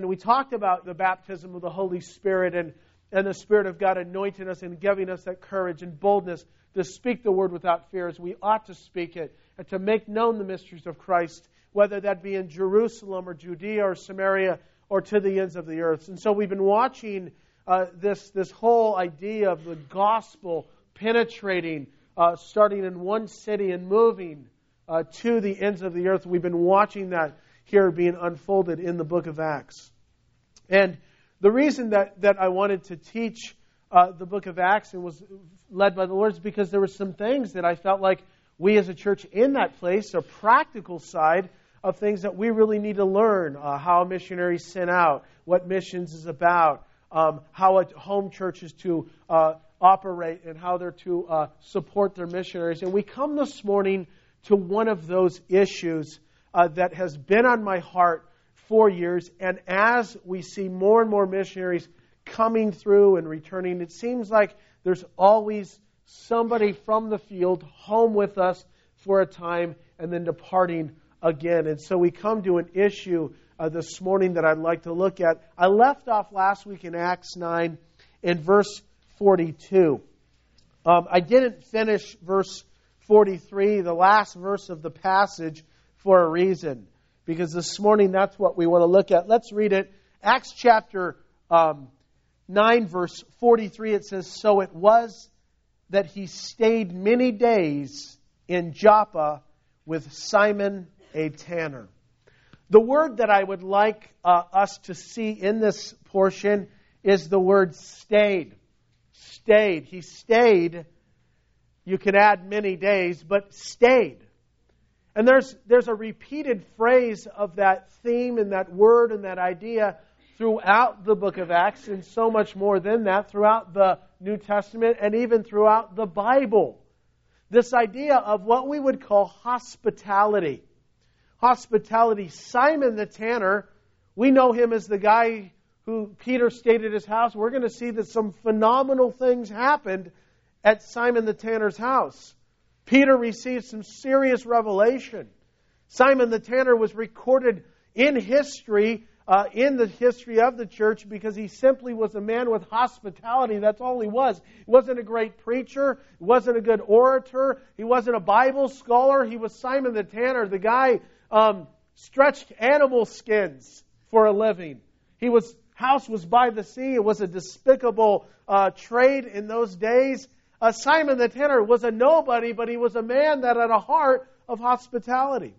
we talked about the baptism of the Holy Spirit and the Spirit of God anointing us and giving us that courage and boldness to speak the word without fear as we ought to speak it, and to make known the mysteries of Christ, whether that be in Jerusalem or Judea or Samaria or to the ends of the earth. And so we've been watching this whole idea of the gospel penetrating, starting in one city and moving to the ends of the earth. We've been watching that here being unfolded in the book of Acts. And the reason that I wanted to teach the book of Acts and was led by the Lord is because there were some things that I felt like we as a church in that place, a practical side of things that we really need to learn, how a missionary sent out, what missions is about, how a home church is to operate and how they're to support their missionaries. And we come this morning to one of those issues that has been on my heart for years. And as we see more and more missionaries coming through and returning, it seems like there's always somebody from the field home with us for a time and then departing again. And so we come to an issue this morning that I'd like to look at. I left off last week in Acts 9 in verse 42. I didn't finish verse 43, the last verse of the passage, for a reason. Because this morning that's what we want to look at. Let's read it. Acts chapter 9 verse 43, it says, "So it was that he stayed many days in Joppa with Simon a tanner." The word that I would like us to see in this portion is the word stayed. Stayed. He stayed. You can add many days, but stayed. And there's a repeated phrase of that theme and that word and that idea throughout the book of Acts, and so much more than that, throughout the New Testament and even throughout the Bible. This idea of what we would call hospitality. Hospitality. Simon the tanner, we know him as the guy who Peter stayed at his house. We're going to see that some phenomenal things happened at Simon the tanner's house. Peter received some serious revelation. Simon the tanner was recorded in history, in the history of the church, because he simply was a man with hospitality. That's all he was. He wasn't a great preacher. He wasn't a good orator. He wasn't a Bible scholar. He was Simon the tanner, the guy stretched animal skins for a living. His house was by the sea. It was a despicable trade in those days. Simon the tanner was a nobody, but he was a man that had a heart of hospitality.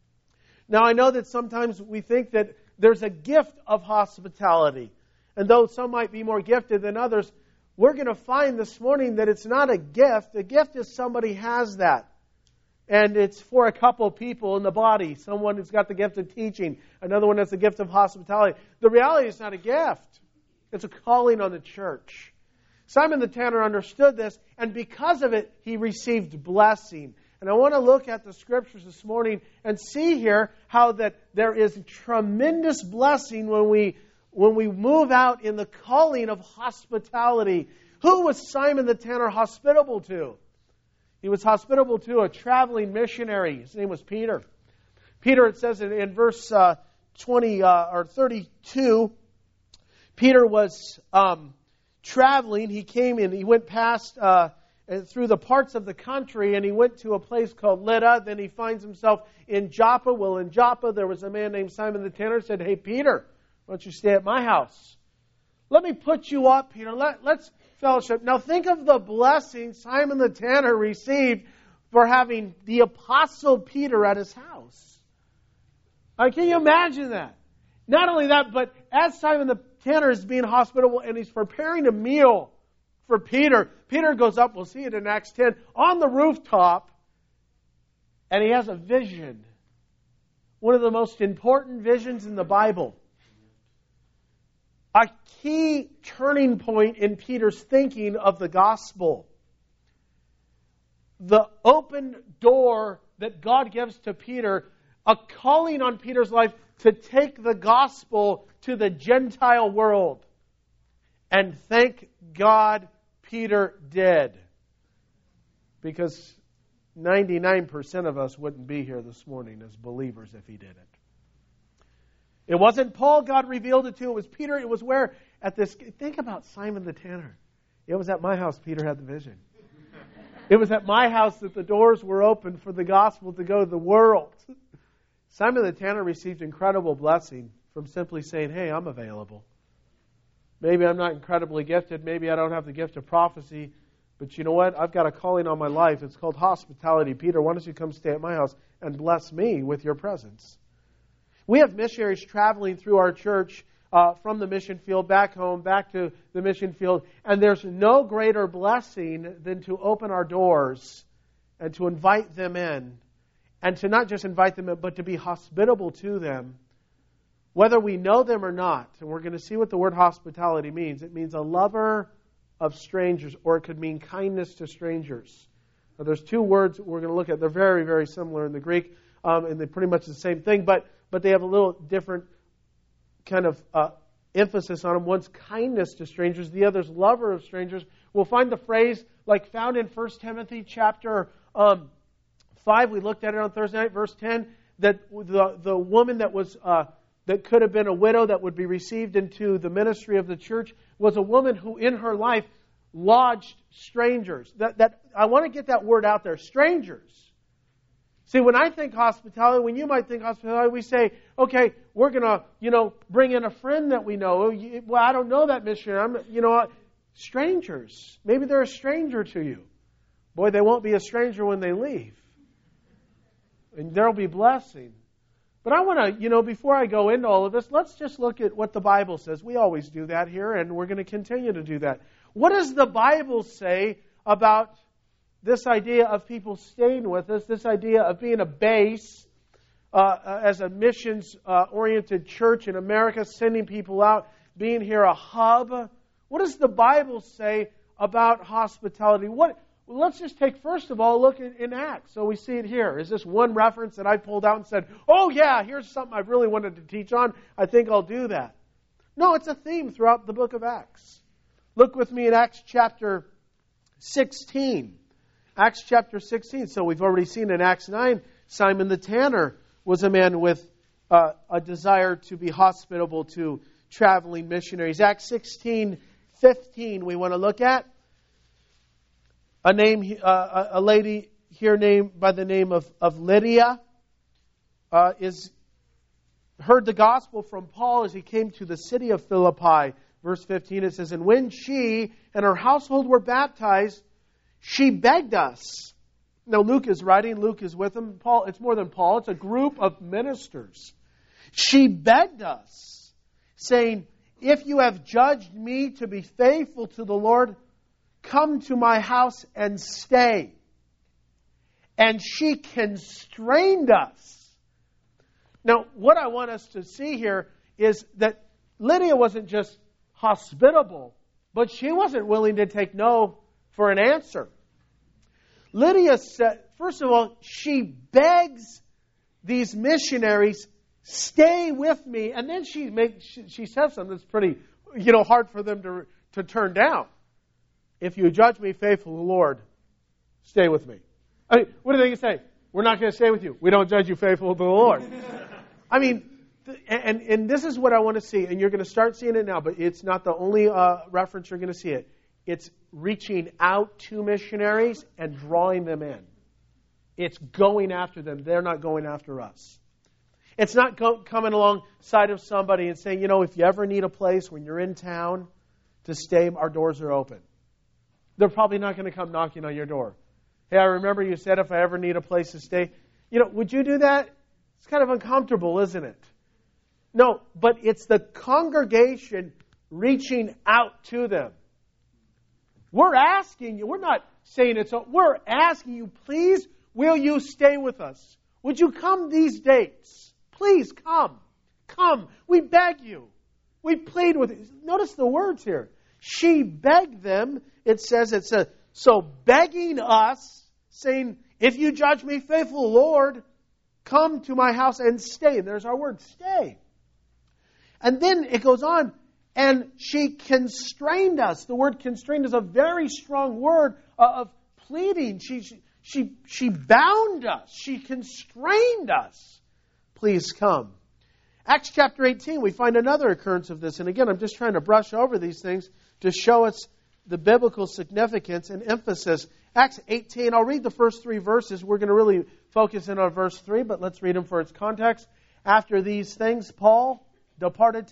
Now, I know that sometimes we think that there's a gift of hospitality. And though some might be more gifted than others, we're going to find this morning that it's not a gift. A gift is somebody has that. And it's for a couple of people in the body. Someone who's got the gift of teaching. Another one has the gift of hospitality. The reality is not a gift. It's a calling on the church. Simon the tanner understood this, and because of it, he received blessing. And I want to look at the Scriptures this morning and see here how that there is tremendous blessing when we move out in the calling of hospitality. Who was Simon the tanner hospitable to? He was hospitable to a traveling missionary. His name was Peter. Peter, it says in verse 32, Peter was traveling. He came in. He went past through the parts of the country, and he went to a place called Lydda. Then he finds himself in Joppa. Well, in Joppa, there was a man named Simon the tanner. Said, "Hey, Peter, why don't you stay at my house? Let me put you up, Peter. Let's fellowship." Now, think of the blessing Simon the tanner received for having the Apostle Peter at his house. Can you imagine that? Not only that, but as Simon the tanner is being hospitable and he's preparing a meal for Peter, Peter goes up, we'll see it in Acts 10, on the rooftop, and he has a vision. One of the most important visions in the Bible. A key turning point in Peter's thinking of the gospel. The open door that God gives to Peter, a calling on Peter's life to take the gospel to the Gentile world. And thank God Peter did. Because 99% of us wouldn't be here this morning as believers if he didn't. It wasn't Paul God revealed it to. It was Peter. It was where? At this. Think about Simon the tanner. It was at my house Peter had the vision. It was at my house that the doors were open for the gospel to go to the world. Simon the tanner received incredible blessing from simply saying, hey, I'm available. Maybe I'm not incredibly gifted. Maybe I don't have the gift of prophecy. But you know what? I've got a calling on my life. It's called hospitality. Peter, why don't you come stay at my house and bless me with your presence? We have missionaries traveling through our church from the mission field back home, back to the mission field. And there's no greater blessing than to open our doors and to invite them in. And to not just invite them in, but to be hospitable to them. Whether we know them or not. And we're going to see what the word hospitality means. It means a lover of strangers, or it could mean kindness to strangers. Now, there's two words we're going to look at. They're very, very similar in the Greek, and they're pretty much the same thing, but they have a little different kind of emphasis on them. One's kindness to strangers, the other's lover of strangers. We'll find the phrase like found in 1 Timothy chapter 5. We looked at it on Thursday night, verse 10, that the woman that was that could have been a widow that would be received into the ministry of the church was a woman who in her life lodged strangers. That I want to get that word out there, strangers. See, when I think hospitality, when you might think hospitality, we say, okay, we're going to, bring in a friend that we know. Well, I don't know that missionary. Strangers. Maybe they're a stranger to you. Boy, they won't be a stranger when they leave. And there'll be blessing. But I want to, before I go into all of this, let's just look at what the Bible says. We always do that here, and we're going to continue to do that. What does the Bible say about this idea of people staying with us, this idea of being a base as a missions-oriented church in America, sending people out, being here a hub? What does the Bible say about hospitality? Let's just take, first of all, a look in Acts. So we see it here. Is this one reference that I pulled out and said, oh yeah, here's something I really wanted to teach on. I think I'll do that. No, it's a theme throughout the book of Acts. Look with me in Acts chapter 16. Acts chapter 16. So we've already seen in Acts 9, Simon the tanner was a man with a desire to be hospitable to traveling missionaries. Acts 16:15 we want to look at. A lady here named by the name of Lydia heard the gospel from Paul as he came to the city of Philippi. Verse 15, it says, and when she and her household were baptized, she begged us. Now Luke is writing, Luke is with him. Paul, it's more than Paul, it's a group of ministers. She begged us, saying, if you have judged me to be faithful to the Lord, come to my house and stay. And she constrained us. Now, what I want us to see here is that Lydia wasn't just hospitable, but she wasn't willing to take no for an answer. Lydia said, first of all, she begs these missionaries, stay with me. And then she says something that's pretty, hard for them to turn down. If you judge me faithful to the Lord, stay with me. I mean, what do they say? We're not going to stay with you. We don't judge you faithful to the Lord. I mean, and this is what I want to see, and you're going to start seeing it now, but it's not the only reference you're going to see it. It's reaching out to missionaries and drawing them in. It's going after them. They're not going after us. It's not coming alongside of somebody and saying, if you ever need a place when you're in town to stay, our doors are open. They're probably not going to come knocking on your door. Hey, I remember you said if I ever need a place to stay. Would you do that? It's kind of uncomfortable, isn't it? No, but it's the congregation reaching out to them. We're asking you, we're not saying it's, we're asking you, please, will you stay with us? Would you come these dates? Please come. Come. We beg you. We plead with you. Notice the words here. She begged them. It says, so begging us, saying, if you judge me faithful, Lord, come to my house and stay. And there's our word, stay. And then it goes on, and she constrained us. The word constrained is a very strong word of pleading. She bound us. She constrained us. Please come. Acts chapter 18, we find another occurrence of this. And again, I'm just trying to brush over these things to show us the biblical significance and emphasis. Acts 18, I'll read the first 3 verses. We're going to really focus in on verse 3, but let's read them for its context. After these things, Paul departed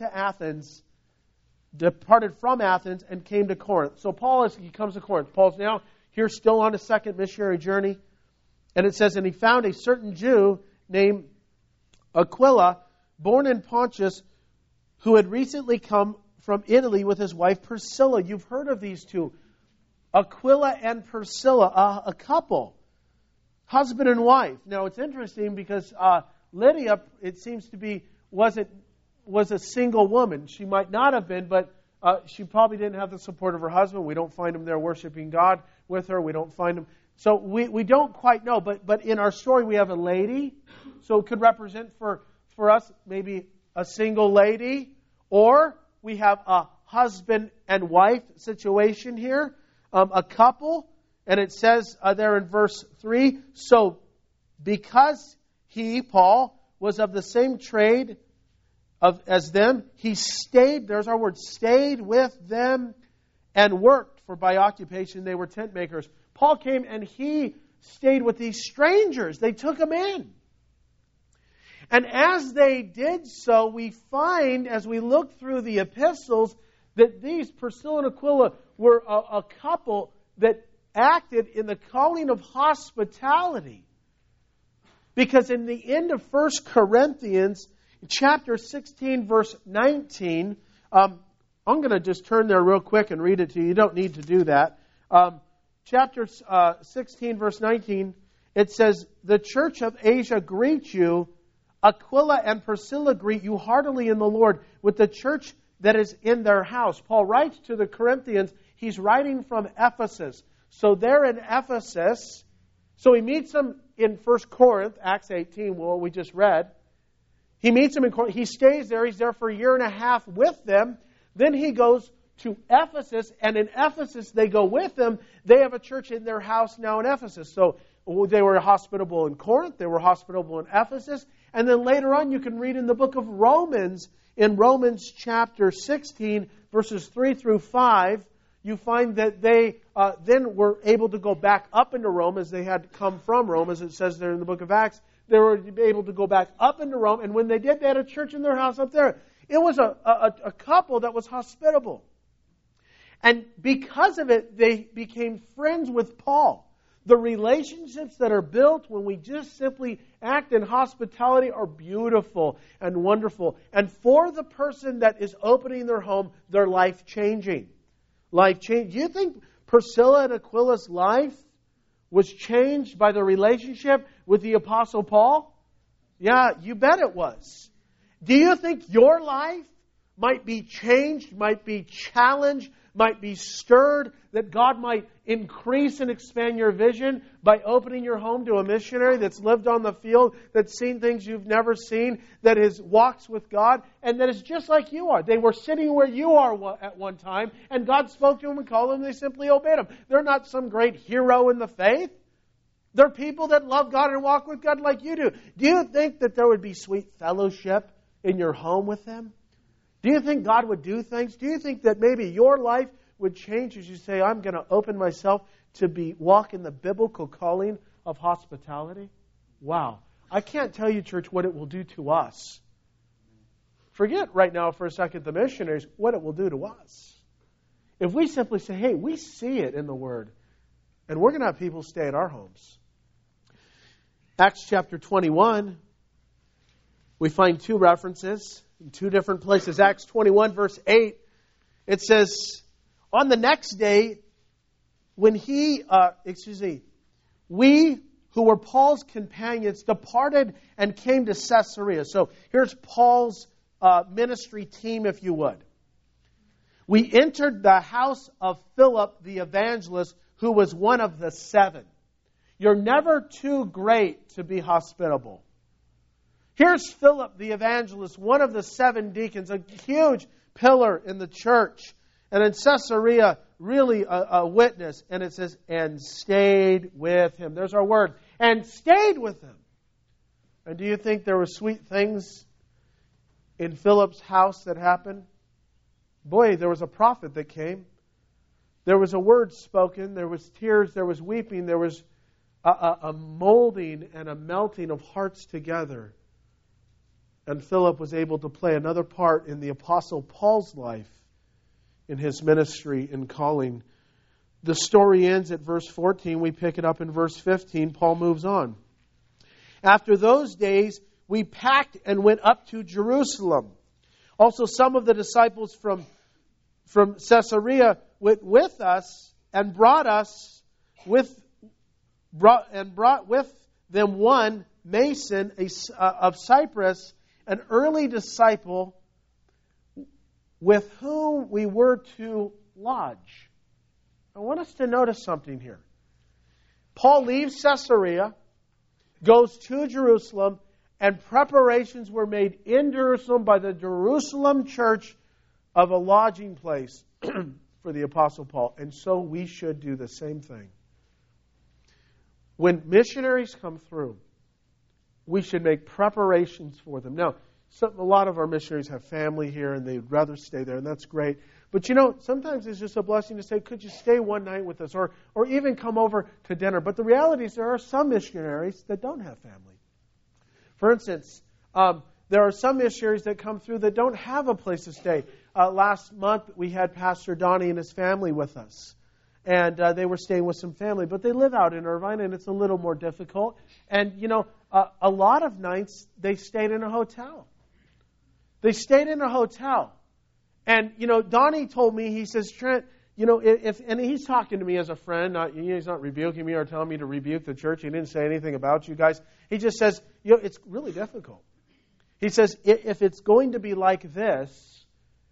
from Athens and came to Corinth. So he comes to Corinth. Paul's now here still on his second missionary journey. And it says, and he found a certain Jew named Aquila, born in Pontus, who had recently come from Italy with his wife Priscilla. You've heard of these two. Aquila and Priscilla, a couple. Husband and wife. Now it's interesting because Lydia, it seems to be, was a single woman. She might not have been, but she probably didn't have the support of her husband. We don't find him there worshiping God with her. We don't find him. So we don't quite know. But in our story we have a lady. So it could represent for us maybe a single lady. Or we have a husband and wife situation here. A couple. And it says there in verse 3, so because he, Paul, was of the same trade as them, he stayed, there's our word, stayed with them and worked, for by occupation they were tent makers. Paul came and he stayed with these strangers. They took him in. And as they did so, we find, as we look through the epistles, that these, Priscilla and Aquila, were a couple that acted in the calling of hospitality. Because in the end of 1 Corinthians, chapter 16, verse 19, I'm going to just turn there real quick and read it to you. You don't need to do that. Chapter 16, verse 19, it says, the church of Asia greets you. Aquila and Priscilla greet you heartily in the Lord with the church that is in their house. Paul writes to the Corinthians. He's writing from Ephesus. So they're in Ephesus. So he meets them in 1 Corinth, Acts 18, what we just read. He meets them in Corinth. He stays there. He's there for a year and a half with them. Then he goes to Ephesus, and in Ephesus they go with him. They have a church in their house now in Ephesus. So they were hospitable in Corinth. They were hospitable in Ephesus. And then later on you can read in the book of Romans, in Romans chapter 16, verses 3 through 5, you find that they then were able to go back up into Rome as they had come from Rome, as it says there in the book of Acts. They were able to go back up into Rome, and when they did, they had a church in their house up there. It was a couple that was hospitable. And because of it, they became friends with Paul. The relationships that are built when we just simply act in hospitality are beautiful and wonderful. And for the person that is opening their home, they're life-changing. Life-changing. Do you think Priscilla and Aquila's life was changed by the relationship with the Apostle Paul? Yeah, you bet it was. Do you think your life might be changed, might be challenged, might be stirred, that God might increase and expand your vision by opening your home to a missionary that's lived on the field, that's seen things you've never seen, that has walks with God, and that is just like you are. They were sitting where you are at one time, and God spoke to them and called them, and they simply obeyed Him. They're not some great hero in the faith. They're people that love God and walk with God like you do. Do you think that there would be sweet fellowship in your home with them? Do you think God would do things? Do you think that maybe your life would change as you say, I'm going to open myself to walk in the biblical calling of hospitality? Wow. I can't tell you, church, what it will do to us. Forget right now for a second the missionaries, what it will do to us. If we simply say, hey, we see it in the Word, and we're going to have people stay at our homes. Acts chapter 21, we find two references in two different places. Acts 21, verse 8, it says, on the next day, when we who were Paul's companions departed and came to Caesarea. So here's Paul's ministry team, if you would. We entered the house of Philip the evangelist, who was one of the 7. You're never too great to be hospitable. Here's Philip the evangelist, one of the 7 deacons, a huge pillar in the church. And in Caesarea, really a witness. And it says, and stayed with him. There's our word. And stayed with him. And do you think there were sweet things in Philip's house that happened? Boy, there was a prophet that came. There was a word spoken. There was tears. There was weeping. There was a molding and a melting of hearts together. And Philip was able to play another part in the Apostle Paul's life, in his ministry and calling. The story ends at verse 14. We pick it up in verse 15. Paul moves on. After those days, we packed and went up to Jerusalem. Also, some of the disciples from Caesarea went with us and brought with them one, Mason of Cyprus, an early disciple with whom we were to lodge. I want us to notice something here. Paul leaves Caesarea, goes to Jerusalem, and preparations were made in Jerusalem by the Jerusalem church of a lodging place for the Apostle Paul. And so we should do the same thing. When missionaries come through, we should make preparations for them. Now, a lot of our missionaries have family here and they'd rather stay there, and that's great. But sometimes it's just a blessing to say, could you stay one night with us? Or even come over to dinner. But the reality is there are some missionaries that don't have family. For instance, there are some missionaries that come through that don't have a place to stay. Last month, we had Pastor Donnie and his family with us. And they were staying with some family. But they live out in Irvine, and it's a little more difficult. And, a lot of nights, they stayed in a hotel. They stayed in a hotel. And, Donnie told me, he says, Trent, and he's talking to me as a friend. He's not rebuking me or telling me to rebuke the church. He didn't say anything about you guys. He just says, it's really difficult. He says, if it's going to be like this,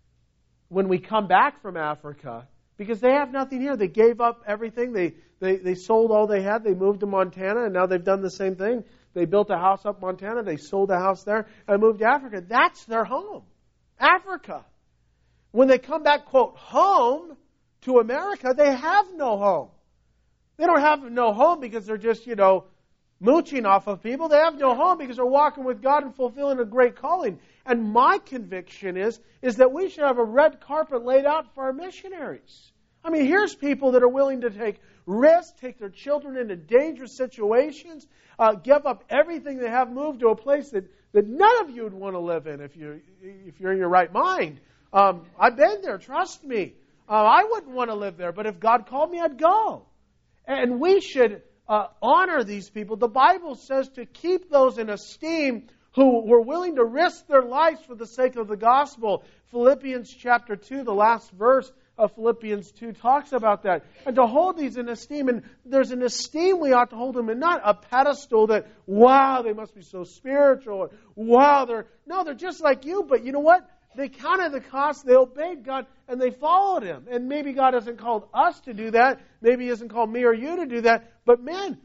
when we come back from Africa, because they have nothing here. They gave up everything. They sold all they had. They moved to Montana, and now they've done the same thing. They built a house up in Montana. They sold a house there and moved to Africa. That's their home, Africa. When they come back, quote, home to America, they have no home. They don't have no home because they're just, mooching off of people. They have no home because they're walking with God and fulfilling a great calling. And my conviction is that we should have a red carpet laid out for our missionaries. I mean, here's people that are willing to take risks, take their children into dangerous situations, give up everything they have, move to a place that none of you would want to live in if you're in your right mind. I've been there, trust me. I wouldn't want to live there, but if God called me, I'd go. And we should honor these people. The Bible says to keep those in esteem who were willing to risk their lives for the sake of the gospel. Philippians chapter 2, the last verse of Philippians 2 talks about that. And to hold these in esteem, and there's an esteem we ought to hold them in, not a pedestal that, wow, they must be so spiritual, or wow, they're just like you, but you know what? They counted the cost, they obeyed God, and they followed Him. And maybe God hasn't called us to do that. Maybe He hasn't called me or you to do that. But man,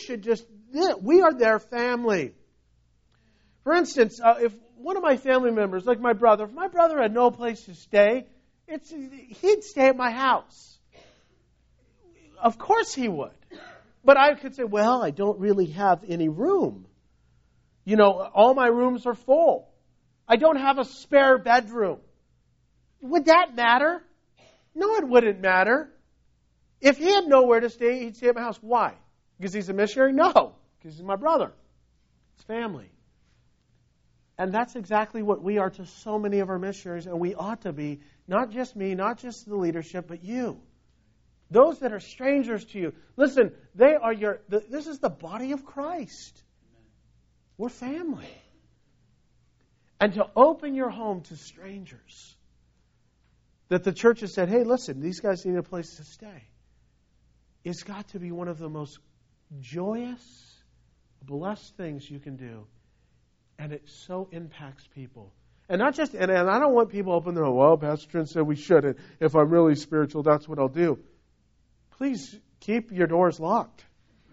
we are their family. For instance, if one of my family members, like my brother, if my brother had no place to stay, he'd stay at my house. Of course he would. But I could say, well, I don't really have any room. All my rooms are full. I don't have a spare bedroom. Would that matter? No, it wouldn't matter. If he had nowhere to stay, he'd stay at my house. Why? Because he's a missionary? No, because he's my brother. It's family. And that's exactly what we are to so many of our missionaries, and we ought to be, not just me, not just the leadership, but you. Those that are strangers to you. Listen, this is the body of Christ. We're family. And to open your home to strangers. That the church has said, hey, listen, these guys need a place to stay. It's got to be one of the most joyous, blessed things you can do. And it so impacts people. And not just, and I don't want people open their, well, Pastor Trent said we shouldn't. If I'm really spiritual, that's what I'll do. Please keep your doors locked.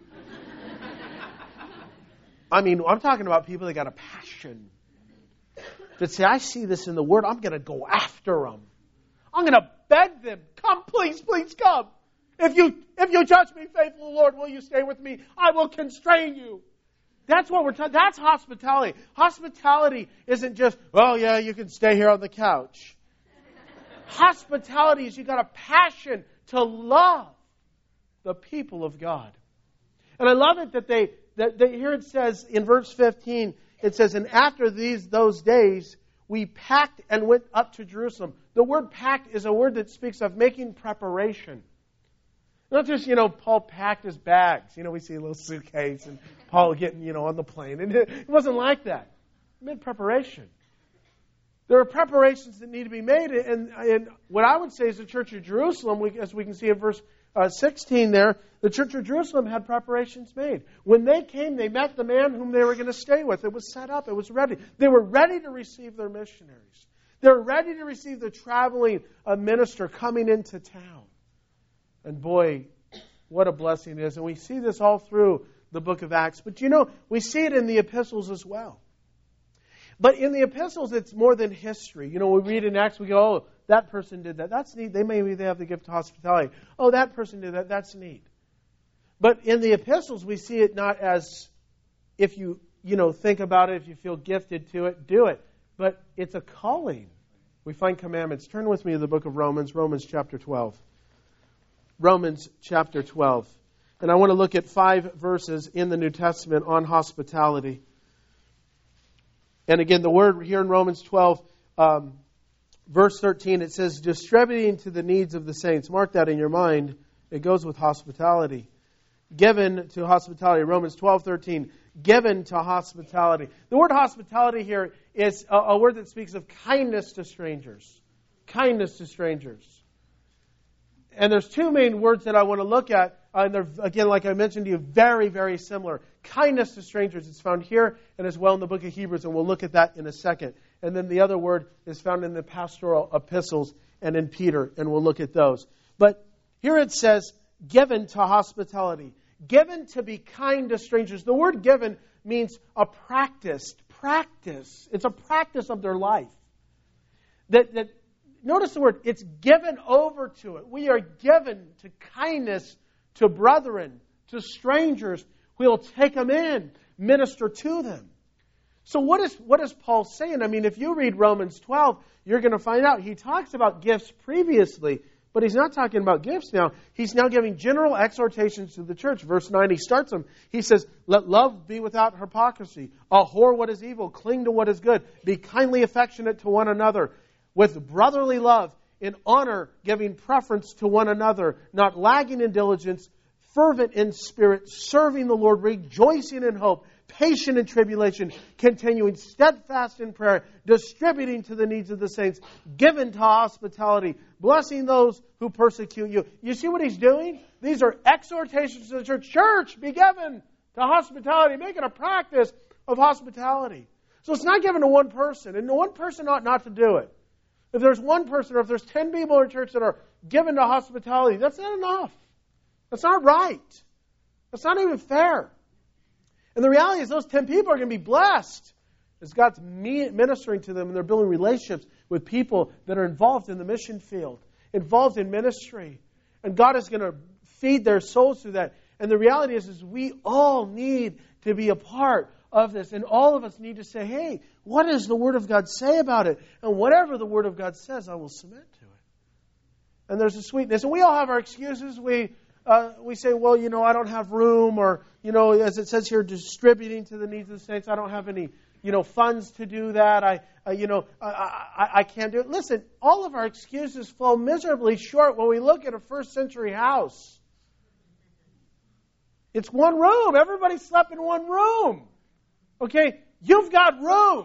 I mean, I'm talking about people that got a passion. That say, I see this in the Word, I'm going to go after them. I'm going to beg them, come, please, please come. If you judge me faithful, Lord, will you stay with me? I will constrain you. That's what we're talking. That's hospitality. Hospitality isn't just, oh yeah, you can stay here on the couch. Hospitality is you got a passion to love the people of God. And I love it that here it says in verse 15, it says, and after those days, we packed and went up to Jerusalem. The word packed is a word that speaks of making preparation. Not just, Paul packed his bags. We see a little suitcase and Paul getting, on the plane. And it wasn't like that. It meant preparation. There are preparations that need to be made. And what I would say is the Church of Jerusalem, as we can see in verse 16 there, the Church of Jerusalem had preparations made. When they came, they met the man whom they were going to stay with. It was set up. It was ready. They were ready to receive their missionaries. They were ready to receive the traveling minister coming into town. And boy, what a blessing it is. And we see this all through the book of Acts. But we see it in the epistles as well. But in the epistles, it's more than history. We read in Acts, we go, oh, that person did that. That's neat. They have the gift of hospitality. Oh, that person did that. That's neat. But in the epistles, we see it not as if you think about it, if you feel gifted to it, do it. But it's a calling. We find commandments. Turn with me to the book of Romans, Romans chapter 12. Romans chapter 12. And I want to look at 5 verses in the New Testament on hospitality. And again, the word here in Romans 12, verse 13, it says, distributing to the needs of the saints. Mark that in your mind. It goes with hospitality. Given to hospitality. Romans 12:13, given to hospitality. The word hospitality here is a word that speaks of kindness to strangers. Kindness to strangers. And there's 2 main words that I want to look at. And they're, again, like I mentioned to you, very, very similar. Kindness to strangers is found here and as well in the book of Hebrews, and we'll look at that in a second. And then the other word is found in the pastoral epistles and in Peter, and we'll look at those. But here it says, given to hospitality. Given to be kind to strangers. The word given means a practice. It's a practice of their life. Notice the word, it's given over to it. We are given to kindness to brethren, to strangers. We'll take them in, minister to them. So what is Paul saying? I mean, if you read Romans 12, you're going to find out he talks about gifts previously, but he's not talking about gifts now. He's now giving general exhortations to the church. Verse 9, he starts them. He says, let love be without hypocrisy. Abhor what is evil. Cling to what is good. Be kindly affectionate to one another. With brotherly love, in honor, giving preference to one another, not lagging in diligence, fervent in spirit, serving the Lord, rejoicing in hope, patient in tribulation, continuing steadfast in prayer, distributing to the needs of the saints, given to hospitality, blessing those who persecute you. You see what he's doing? These are exhortations to the church. Church, be given to hospitality. Make it a practice of hospitality. So it's not given to one person, and one person ought not to do it. If there's one person or if there's 10 people in a church that are given to hospitality, that's not enough. That's not right. That's not even fair. And the reality is those 10 people are going to be blessed as God's ministering to them and they're building relationships with people that are involved in the mission field, involved in ministry. And God is going to feed their souls through that. And the reality is we all need to be a part of this. And all of us need to say, hey, what does the Word of God say about it? And whatever the Word of God says, I will submit to it. And there's a sweetness. And we all have our excuses. We say, well, I don't have room, or, as it says here, distributing to the needs of the saints. I don't have any, funds to do that. I can't do it. Listen, all of our excuses fall miserably short when we look at a first century house. It's one room. Everybody slept in one room. Okay, you've got room.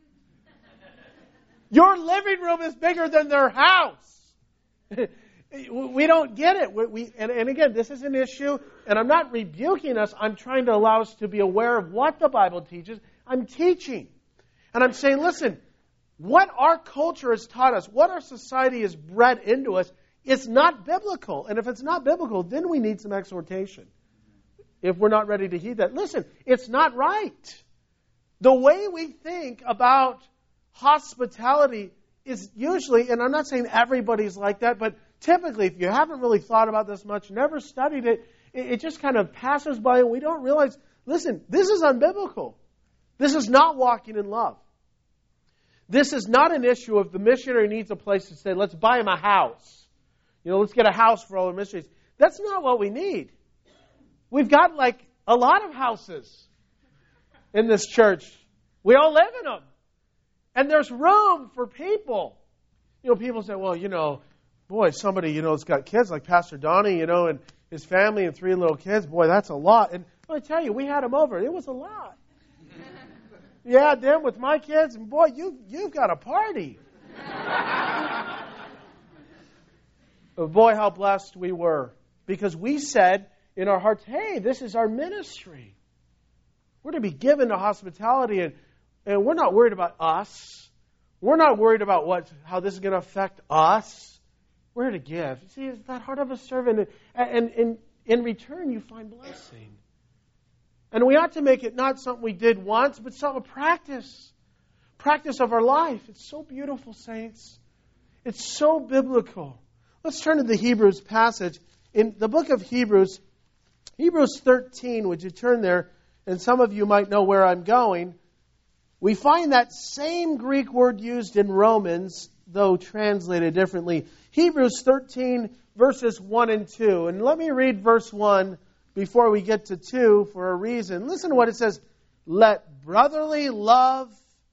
Your living room is bigger than their house. We don't get it. And again, this is an issue, and I'm not rebuking us. I'm trying to allow us to be aware of what the Bible teaches. I'm teaching. And I'm saying, listen, what our culture has taught us, what our society has bred into us, is not biblical. And if it's not biblical, then we need some exhortation. If we're not ready to heed that. Listen, it's not right. The way we think about hospitality is usually, and I'm not saying everybody's like that, but typically, if you haven't really thought about this much, never studied it, it just kind of passes by and we don't realize Listen, this is unbiblical. This is not walking in love. This is not an issue of the missionary needs a place to stay. Let's buy him a house. Let's get a house for all the missionaries. That's not what we need. We've got like a lot of houses in this church. We all live in them. And there's room for people. People say, well, boy, somebody, has got kids like Pastor Donnie, and his family and 3 little kids. Boy, that's a lot. And I tell you, we had them over. It was a lot. Yeah, them with my kids, and boy, you've got a party. But boy, how blessed we were. Because we said in our hearts, hey, this is our ministry. We're to be given to hospitality, and we're not worried about us. We're not worried about how this is going to affect us. We're to give. See, it's that heart of a servant. And in return, you find blessing. And we ought to make it not something we did once, but something of practice. Practice of our life. It's so beautiful, saints. It's so biblical. Let's turn to the Hebrews passage. In the book of Hebrews 13, would you turn there? And some of you might know where I'm going. We find that same Greek word used in Romans, though translated differently. Hebrews 13, verses 1 and 2. And let me read verse 1 before we get to 2 for a reason. Listen to what it says. Let brotherly love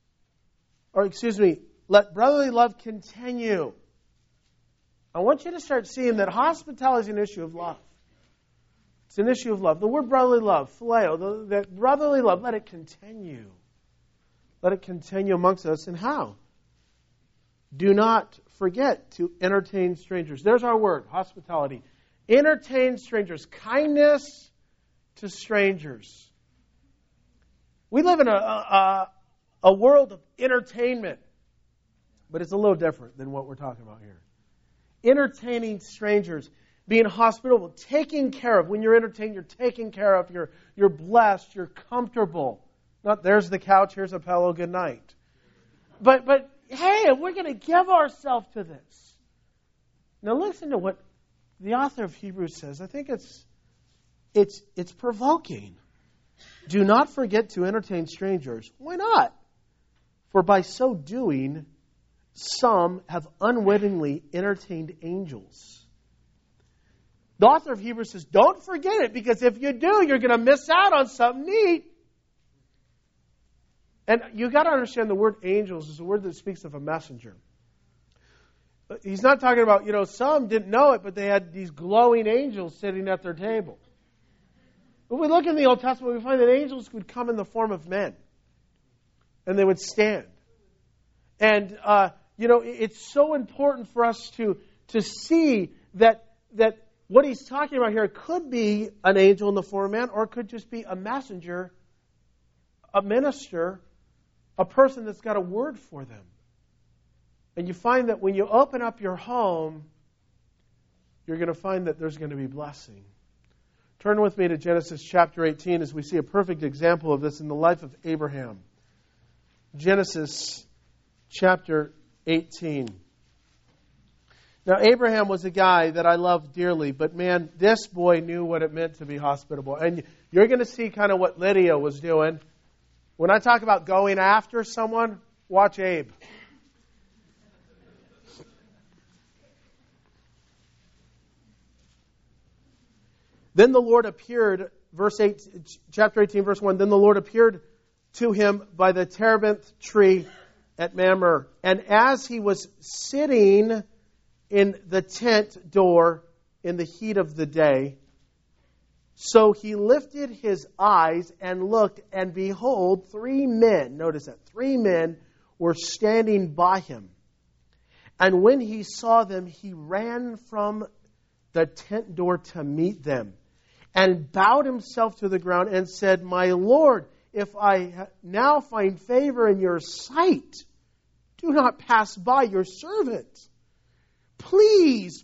continue. I want you to start seeing that hospitality is an issue of love. It's an issue of love. The word brotherly love, phileo, that brotherly love, let it continue. Let it continue amongst us. And how? Do not forget to entertain strangers. There's our word, hospitality. Entertain strangers. Kindness to strangers. We live in a world of entertainment. But it's a little different than what we're talking about here. Entertaining strangers. Being hospitable. Taking care of. When you're entertained, you're taken care of. You're blessed. You're comfortable. Not there's the couch, here's a pillow, good night. But hey, we're going to give ourselves to this. Now listen to what the author of Hebrews says. I think it's provoking. Do not forget to entertain strangers. Why not? For by so doing, some have unwittingly entertained angels. The author of Hebrews says, don't forget it, because if you do, you're going to miss out on something neat. And you've got to understand the word angels is a word that speaks of a messenger. He's not talking about, some didn't know it, but they had these glowing angels sitting at their table. When we look in the Old Testament, we find that angels would come in the form of men. And they would stand. And, it's so important for us to see that what he's talking about here could be an angel in the form of man, or it could just be a messenger, a minister, a person that's got a word for them. And you find that when you open up your home, you're going to find that there's going to be blessing. Turn with me to Genesis chapter 18 as we see a perfect example of this in the life of Abraham. Genesis chapter 18. Now, Abraham was a guy that I love dearly, but man, this boy knew what it meant to be hospitable. And you're going to see kind of what Lydia was doing. When I talk about going after someone, watch Abe. Then the Lord appeared, chapter 18, verse 1, then the Lord appeared to him by the terebinth tree at Mamre. And as he was sitting in the tent door in the heat of the day, so he lifted his eyes and looked, and behold, 3 men, notice that, 3 men were standing by him. And when he saw them, he ran from the tent door to meet them, and bowed himself to the ground and said, My Lord, if I now find favor in your sight, do not pass by your servant. Please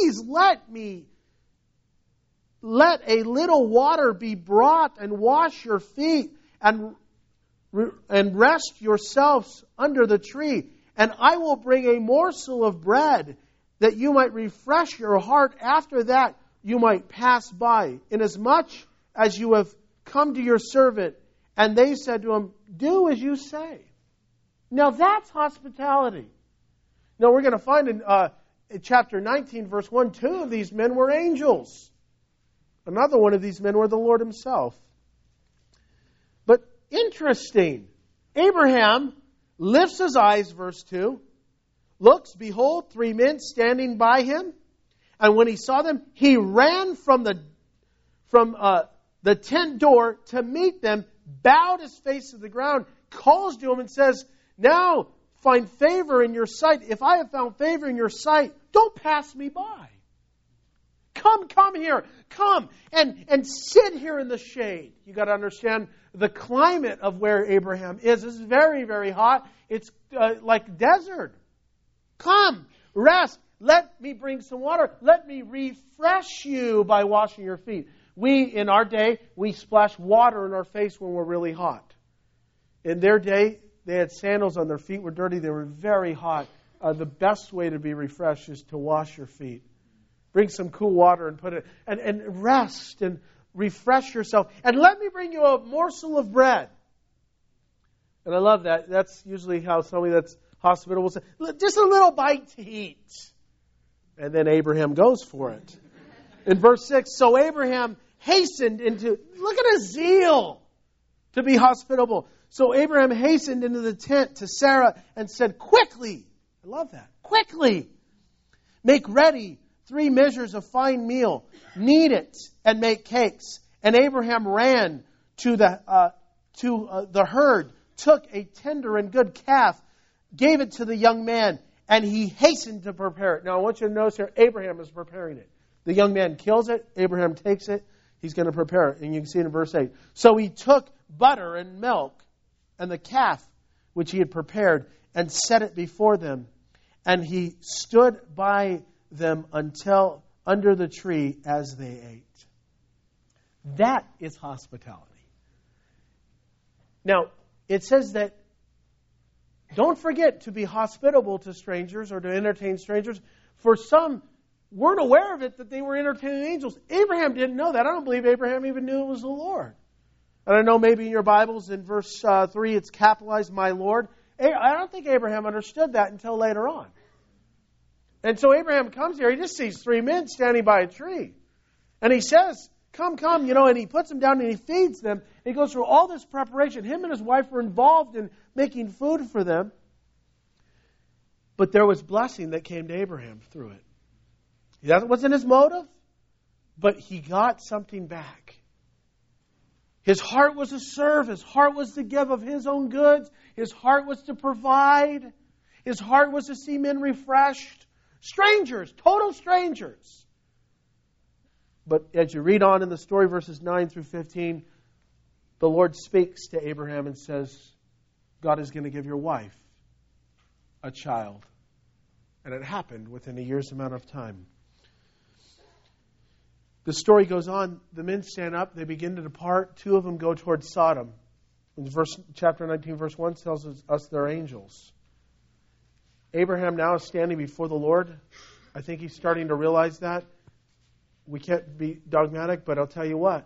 let a little water be brought and wash your feet and rest yourselves under the tree. And I will bring a morsel of bread that you might refresh your heart. After that, you might pass by. Inasmuch as you have come to your servant. And they said to him, do as you say. Now that's hospitality. Now we're going to find in chapter 19, verse 1, 2 of these men were angels. Another one of these men were the Lord himself. But interesting, Abraham lifts his eyes, verse 2, looks, behold, 3 men standing by him. And when he saw them, he ran from the tent door to meet them, bowed his face to the ground, calls to him and says, now find favor in your sight. If I have found favor in your sight, don't pass me by. Come here. Come and sit here in the shade. You got to understand the climate of where Abraham is. It's very, very hot. It's like desert. Come, rest. Let me bring some water. Let me refresh you by washing your feet. In our day, we splash water in our face when we're really hot. In their day, they had sandals on. Their feet were dirty. They were very hot. The best way to be refreshed is to wash your feet. Bring some cool water and put it, and rest and refresh yourself. And let me bring you a morsel of bread. And I love that. That's usually how somebody that's hospitable will say, just a little bite to eat. And then Abraham goes for it. In verse 6, so Abraham hastened into, look at his zeal to be hospitable. So Abraham hastened into the tent to Sarah and said, quickly, I love that, quickly, make ready 3 measures of fine meal, knead it, and make cakes. And Abraham ran to the herd, took a tender and good calf, gave it to the young man, and he hastened to prepare it. Now I want you to notice here, Abraham is preparing it. The young man kills it. Abraham takes it. He's going to prepare it. And you can see it in verse 8. So he took butter and milk and the calf which he had prepared and set it before them. And he stood by them until under the tree as they ate. That is hospitality. Now, it says that don't forget to be hospitable to strangers or to entertain strangers. For some weren't aware of it, that they were entertaining angels. Abraham didn't know that. I don't believe Abraham even knew it was the Lord. And I know maybe in your Bibles in verse 3 it's capitalized, my Lord. I don't think Abraham understood that until later on. And so Abraham comes here. He just sees 3 men standing by a tree. And he says, come, and he puts them down and he feeds them. And he goes through all this preparation. Him and his wife were involved in making food for them. But there was blessing that came to Abraham through it. That wasn't his motive, but he got something back. His heart was to serve. His heart was to give of his own goods. His heart was to provide. His heart was to see men refreshed. Strangers, total strangers. But as you read on in the story, verses 9 through 15, the Lord speaks to Abraham and says, God is going to give your wife a child. And it happened within a year's amount of time. The story goes on. The men stand up. They begin to depart. 2 of them go towards Sodom. In chapter 19, verse 1 tells us they're angels. Abraham now is standing before the Lord. I think he's starting to realize that. We can't be dogmatic, but I'll tell you what.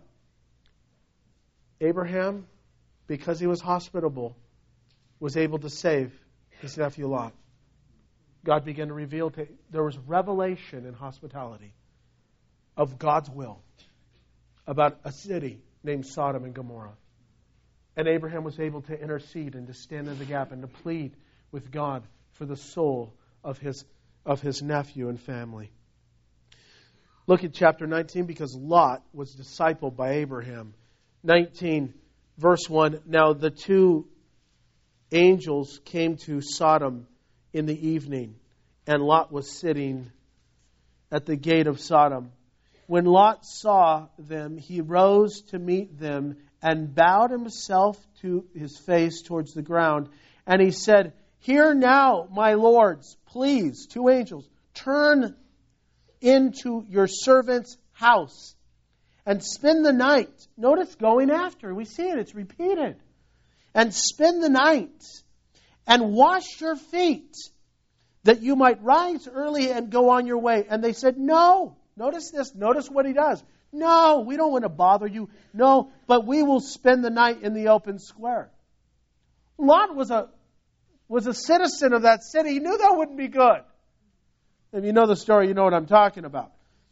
Abraham, because he was hospitable, was able to save his nephew Lot. God began to reveal there was revelation in hospitality of God's will about a city named Sodom and Gomorrah. And Abraham was able to intercede and to stand in the gap and to plead with God for the soul of his nephew and family. Look at chapter 19, because Lot was discipled by Abraham. 19, verse 1. Now the 2 angels came to Sodom in the evening, and Lot was sitting at the gate of Sodom. When Lot saw them, he rose to meet them and bowed himself to his face towards the ground. And he said, Hear now, my lords, please, 2 angels, turn into your servant's house and spend the night. Notice going after. We see it. It's repeated. And spend the night and wash your feet that you might rise early and go on your way. And they said, No. Notice this. Notice what he does. No, we don't want to bother you. No, but we will spend the night in the open square. Lot was a citizen of that city. He knew that wouldn't be good. If you know the story, you know what I'm talking about.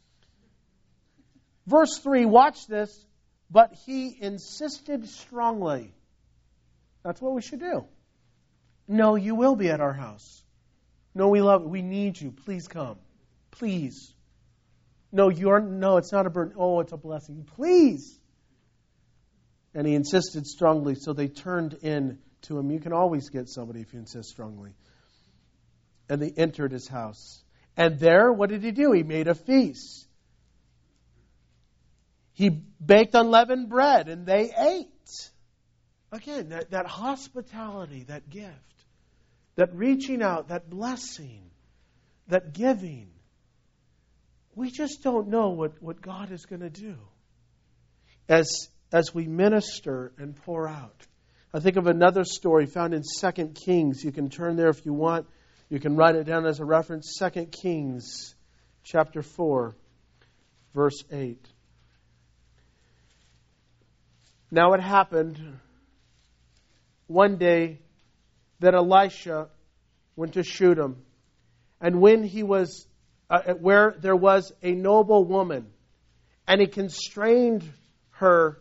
Verse 3, watch this. But he insisted strongly. That's what we should do. No, you will be at our house. No, we love it. We need you. Please come. Please. No, it's not a burden. Oh, it's a blessing. Please. And he insisted strongly, so they turned in to him. You can always get somebody if you insist strongly. And they entered his house. And there, what did he do? He made a feast. He baked unleavened bread, and they ate. Again, that hospitality, that gift, that reaching out, that blessing, that giving. We just don't know what God is going to do as we minister and pour out. I think of another story found in 2 Kings. You can turn there if you want. You can write it down as a reference. 2 Kings chapter 4, verse 8. Now it happened one day that Elisha went to Shunam. And when he was where there was a noble woman, and he constrained her,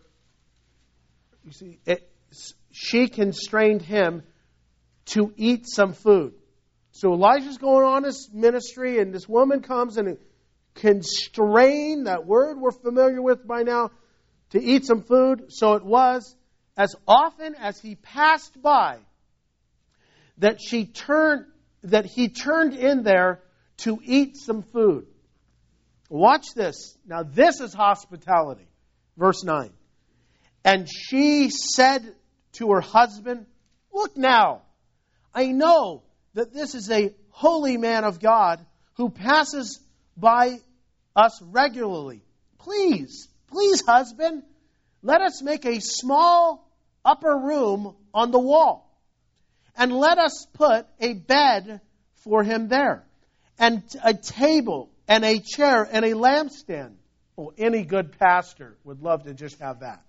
she constrained him to eat some food. So Elijah's going on his ministry, and this woman comes and constrain, that word we're familiar with by now, to eat some food. So it was, as often as he passed by, that he turned in there to eat some food. Watch this. Now this is hospitality. Verse 9. And she said to her husband, look now, I know that this is a holy man of God who passes by us regularly. Please, husband, let us make a small upper room on the wall. And let us put a bed for him there, and a table, and a chair, and a lampstand. Oh, any good pastor would love to just have that.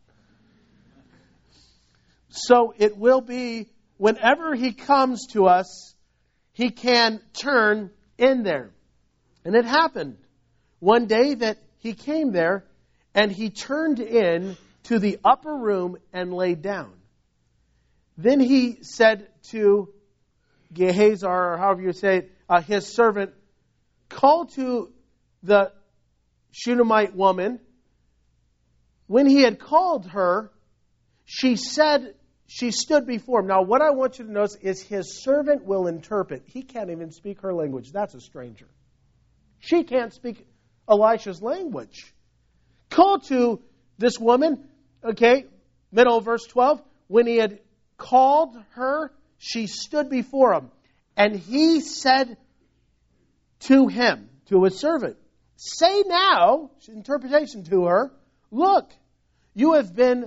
So it will be, whenever he comes to us, he can turn in there. And it happened one day that he came there, and he turned in to the upper room and lay down. Then he said to Gehazi, or however you say it, his servant, call to the Shunammite woman. When he had called her, she stood before him. Now, what I want you to notice is his servant will interpret. He can't even speak her language. That's a stranger. She can't speak Elisha's language. Call to this woman, okay, middle of verse 12. When he had called her, she stood before him. And he said to him, to his servant, say now, interpretation to her, look, you have been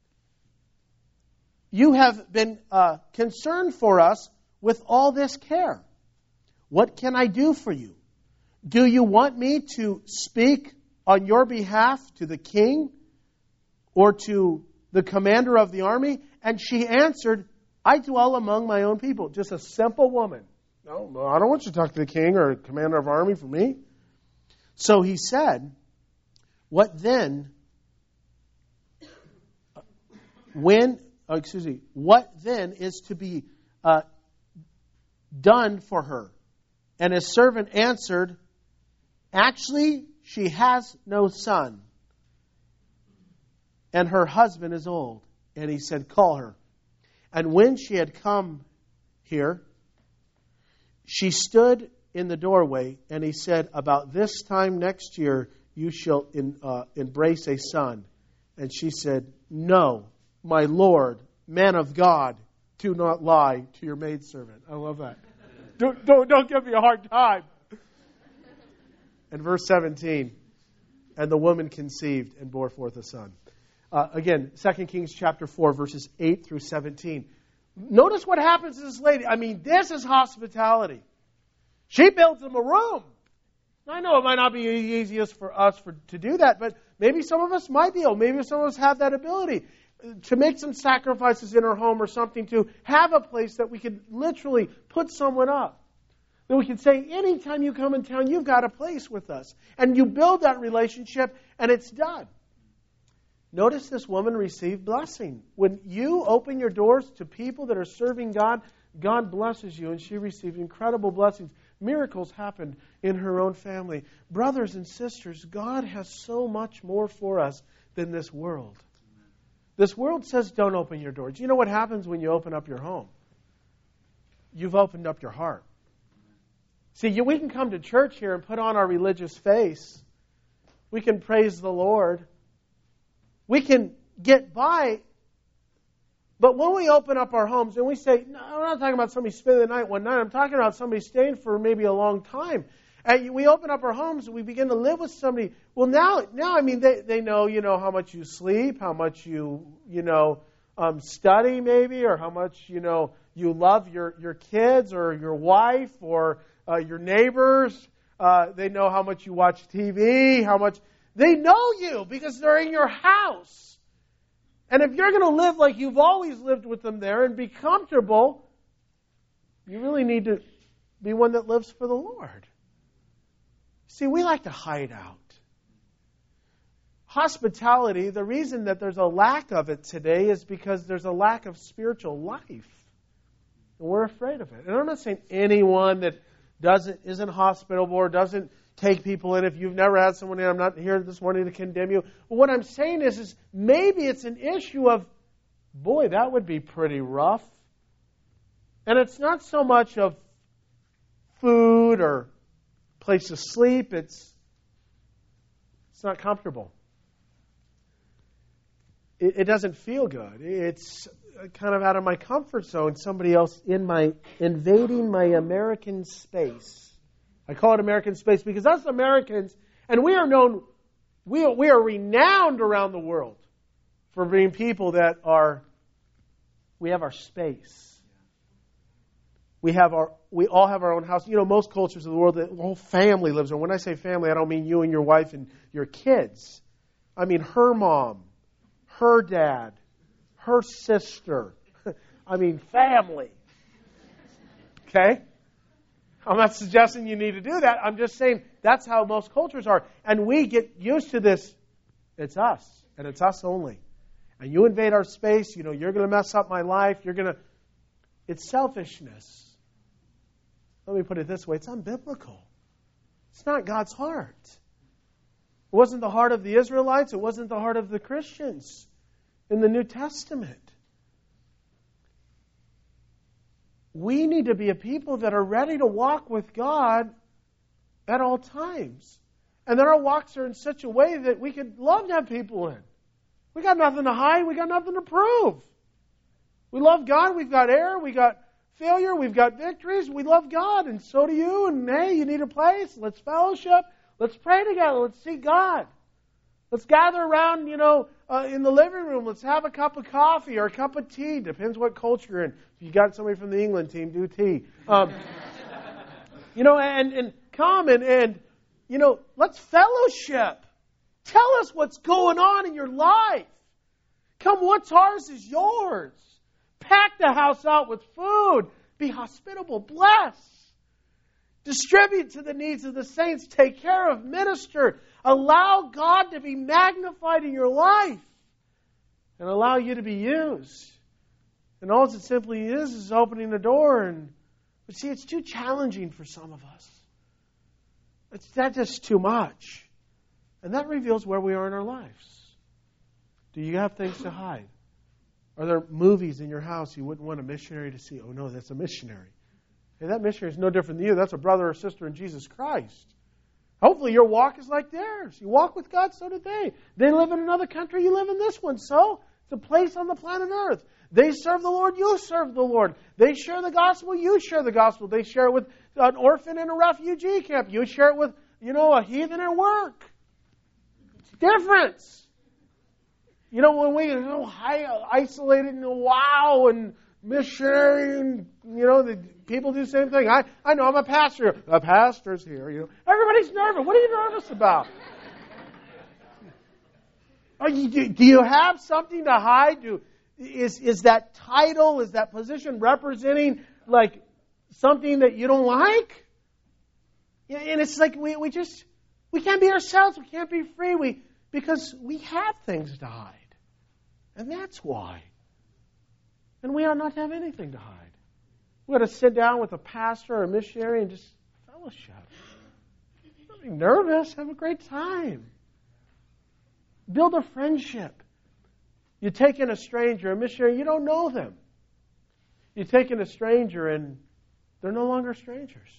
concerned for us with all this care. What can I do for you? Do you want me to speak on your behalf to the king or to the commander of the army? And she answered, I dwell among my own people. Just a simple woman. No, I don't want you to talk to the king or commander of army for me. So he said, what then is to be done for her? And his servant answered, actually, she has no son, and her husband is old. And he said, call her. And when she had come here, she stood in the doorway, and he said, about this time next year, you shall embrace a son. And she said, no, my Lord, man of God, do not lie to your maidservant. I love that. Don't give me a hard time. And verse 17, and the woman conceived and bore forth a son. Again, 2 Kings chapter 4, verses 8 through 17. Notice what happens to this lady. I mean, this is hospitality. She builds him a room. I know it might not be the easiest for us to do that, but Maybe some of us might be able, maybe some of us have that ability to make some sacrifices in our home or something to have a place that we could literally put someone up. That we can say, anytime you come in town, you've got a place with us. And you build that relationship, and it's done. Notice this woman received blessing. When you open your doors to people that are serving God, God blesses you, and she received incredible blessings. Miracles happened in her own family. Brothers and sisters, God has so much more for us than this world. This world says don't open your doors. You know what happens when you open up your home? You've opened up your heart. See, we can come to church here and put on our religious face. We can praise the Lord. We can get by. But when we open up our homes and we say, no, I'm not talking about somebody spending the night one night. I'm talking about somebody staying for maybe a long time. And we open up our homes and we begin to live with somebody. Well, now, I mean, they know, how much you sleep, how much you study maybe, or how much, you love your kids or your wife or your neighbors. They know how much you watch TV, how much. They know you because they're in your house. And if you're going to live like you've always lived with them there and be comfortable, you really need to be one that lives for the Lord. See, we like to hide out. Hospitality, the reason that there's a lack of it today is because there's a lack of spiritual life. And we're afraid of it. And I'm not saying anyone that isn't hospitable or doesn't take people in. If you've never had someone in, I'm not here this morning to condemn you. But what I'm saying is maybe it's an issue of, boy, that would be pretty rough. And it's not so much of food or place to sleep. It's not comfortable. It doesn't feel good. It's kind of out of my comfort zone. Somebody else invading my American space. I call it American space because us Americans, and we are renowned around the world for being people that we have our space. We all have our own house. Most cultures of the world, the whole family lives there. When I say family, I don't mean you and your wife and your kids. I mean her mom, her dad, her sister. I mean family. Okay? I'm not suggesting you need to do that. I'm just saying that's how most cultures are. And we get used to this. It's us. And it's us only. And you invade our space. You're going to mess up my life. It's selfishness. Let me put it this way. It's unbiblical. It's not God's heart. It wasn't the heart of the Israelites. It wasn't the heart of the Christians in the New Testament. We need to be a people that are ready to walk with God at all times. And that our walks are in such a way that we could love to have people in. We got nothing to hide. We got nothing to prove. We love God. We've got error. We got failure. We've got victories. We love God. And so do you. And hey, you need a place. Let's fellowship. Let's pray together. Let's seek God. Let's gather around, in the living room. Let's have a cup of coffee or a cup of tea. Depends what culture you're in. If you got somebody from the England team, do tea. And come and let's fellowship. Tell us what's going on in your life. Come, what's ours is yours. Pack the house out with food. Be hospitable. Bless. Distribute to the needs of the saints. Take care of. Minister. Allow God to be magnified in your life. And allow you to be used. And all it simply is opening the door. But see, it's too challenging for some of us. That's just too much. And that reveals where we are in our lives. Do you have things to hide? Are there movies in your house you wouldn't want a missionary to see? Oh, no, that's a missionary. Hey, that missionary is no different than you. That's a brother or sister in Jesus Christ. Hopefully your walk is like theirs. You walk with God, so do they. They live in another country, you live in this one. So, it's a place on the planet Earth. They serve the Lord, you serve the Lord. They share the gospel, you share the gospel. They share it with an orphan in a refugee camp. You share it with, a heathen at work. It's difference. When we isolated and wow and missionary and, the people do the same thing. I know I'm a pastor. A pastor's here. Everybody's nervous. What are you nervous about? Do you have something to hide? Is that title, is that position representing like something that you don't like? And it's like we can't be ourselves. We can't be free. Because we have things to hide. And that's why. And we ought not to have anything to hide. We ought to sit down with a pastor or a missionary and just fellowship. Don't be nervous. Have a great time. Build a friendship. You take in a stranger, a missionary, you don't know them. You take in a stranger and they're no longer strangers.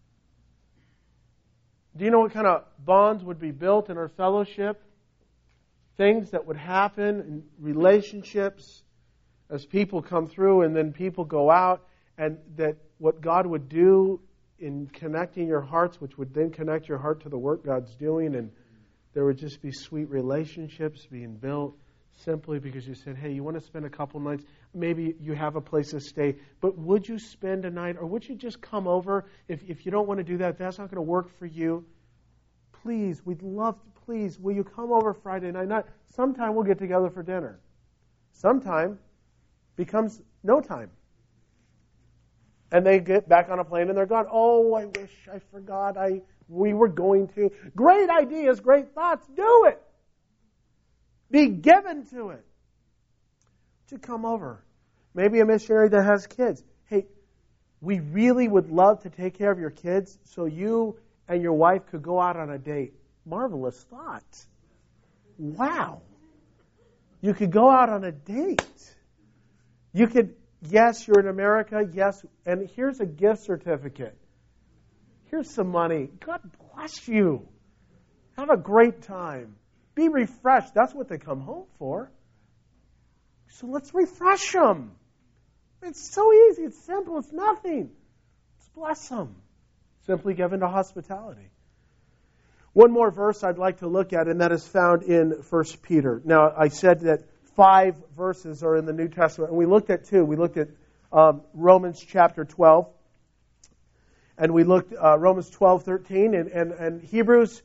Do you know what kind of bonds would be built in our fellowship? Things that would happen in relationships as people come through and then people go out, and that what God would do in connecting your hearts, which would then connect your heart to the work God's doing, and there would just be sweet relationships being built simply because you said, hey, you want to spend a couple nights? Maybe you have a place to stay, but would you spend a night, or would you just come over? If you don't want to do that, if that's not going to work for you, please, we'd love to, please, will you come over Friday night? Sometime we'll get together for dinner. Sometime becomes no time. And they get back on a plane and they're gone. Oh, I wish I forgot we were going to. Great ideas, great thoughts. Do it. Be given to it. To come over. Maybe a missionary that has kids. Hey, we really would love to take care of your kids so you and your wife could go out on a date. Marvelous thought. Wow. You could go out on a date. You could, yes, you're in America, yes, and here's a gift certificate. Here's some money. God bless you. Have a great time. Be refreshed. That's what they come home for. So let's refresh them. It's so easy. It's simple. It's nothing. Let's bless them. Simply give into hospitality. One more verse I'd like to look at, and that is found in 1 Peter. Now, I said that 5 verses are in the New Testament, and we looked at 2. We looked at Romans chapter 12, and we looked at Romans 12:13, and Hebrews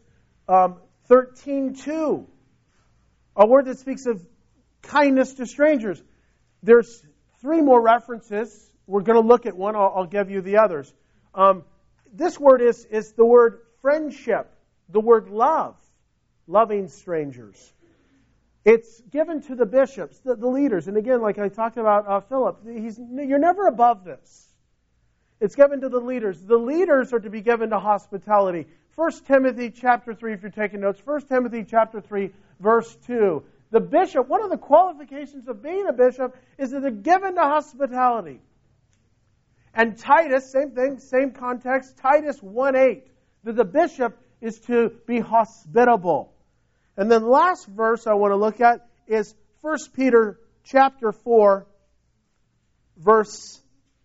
13:2, a word that speaks of kindness to strangers. There's 3 more references. We're going to look at one. I'll give you the others. This word is the word friendship, the word love, loving strangers. It's given to the bishops, the leaders. And again, like I talked about Philip, you're never above this. It's given to the leaders. The leaders are to be given to hospitality. 1 Timothy chapter 3, if you're taking notes, 1 Timothy chapter 3, verse 2. The bishop, one of the qualifications of being a bishop is that they're given to hospitality. And Titus, same thing, same context, Titus 1:8, that the bishop is to be hospitable. And then last verse I want to look at is 1 Peter chapter 4, verse